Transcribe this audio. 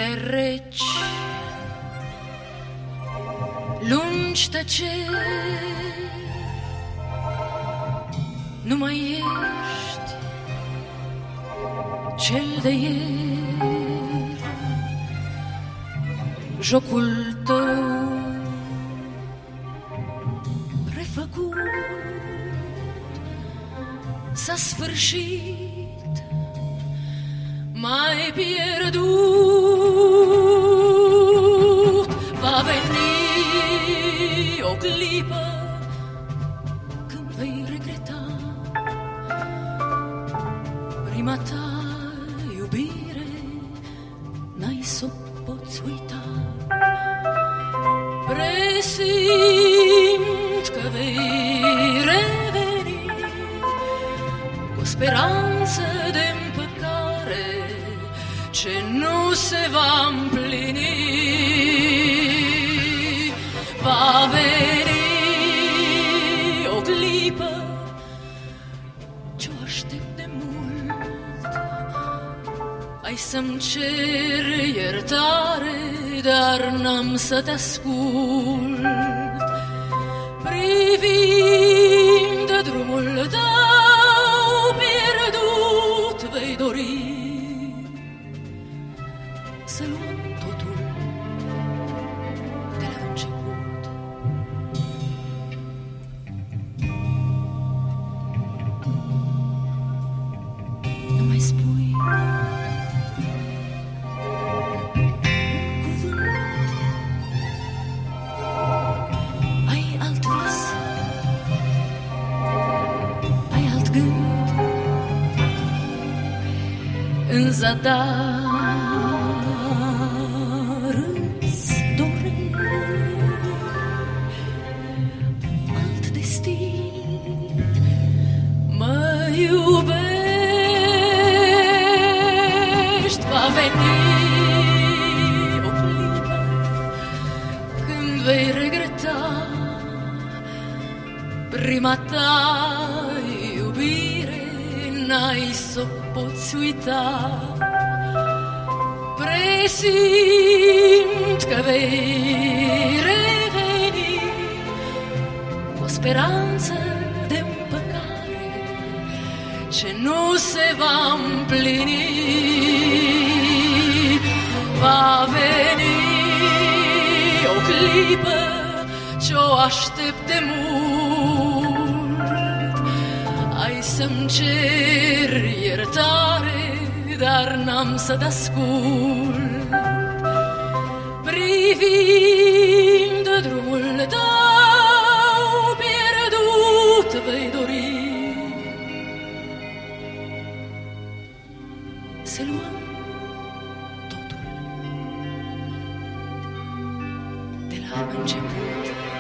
zile reci, lungi tăceri, nu mai ești cel de ieri. Jocul tău refăcut s-a sfârșit, mai pierdut. Va veni o clipă când vei regreta prima ta iubire, n-ai s-o poți uita. Presimt că vei reveni cu speranță de împăcare ce nu se va împlini. Va veni o clipă ce-o aștept de mult. Ai să-mi cer iertare, dar n-am să te ascult. Privind de drumul tău pierdut, vei dori să luăm totul de la început. Nu mai spui în zadar îți doresc alt destin. Mă iubești, va veni o clipă când vei regreta prima ta iubire, n-ai s-o poți uita. Presimt că vei reveni cu o speranță de împăcare ce nu se va împlini. Va veni o clipă ce-o aștept de mult. Ai să-mi cer iertare, dar n-am să te ascult. Privind drumul tău pierdut, vei dori să luăm totul de la început.